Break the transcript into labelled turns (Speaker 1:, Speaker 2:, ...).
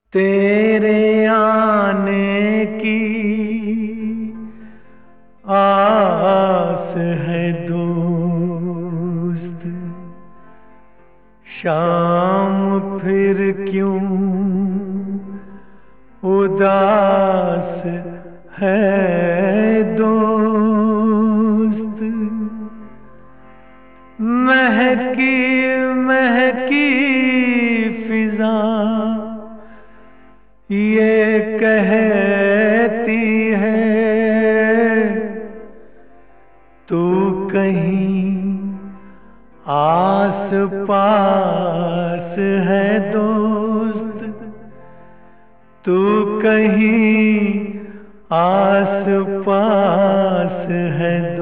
Speaker 1: तेरे आने की आस है दोस्त, शाम फिर क्यों उदास है दोस्त। महकी महकी फिजा ये कहती है तू कहीं आस पास है दोस्त, तू कहीं आस पास है।